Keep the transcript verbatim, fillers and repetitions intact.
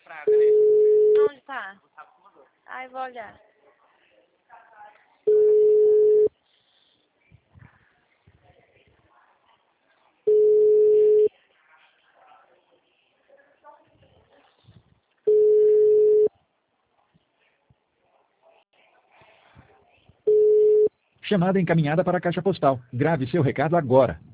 Onde tá? Ai, vou olhar. Chamada encaminhada para a caixa postal. Grave seu recado agora.